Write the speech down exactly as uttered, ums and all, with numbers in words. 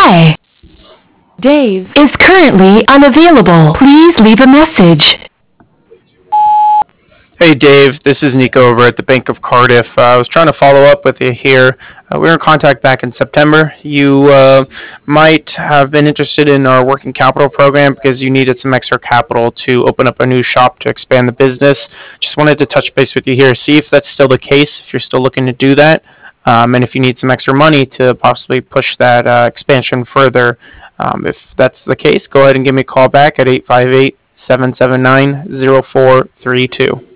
Hi. Dave is currently unavailable. Please leave a message. Hey Dave, this is Nico over at the Bank of Cardiff. Uh, I was trying to follow up with you here. Uh, we were in contact back in September. You uh, might have been interested in our working capital program because you needed some extra capital to open up a new shop to expand the business. Just wanted to touch base with you here, see if that's still the case, if you're still looking to do that, um, and if you need some extra money to possibly push that uh, expansion further. Um, if that's the case, go ahead and give me a call back at eight five eight, seven seven nine, zero four three two.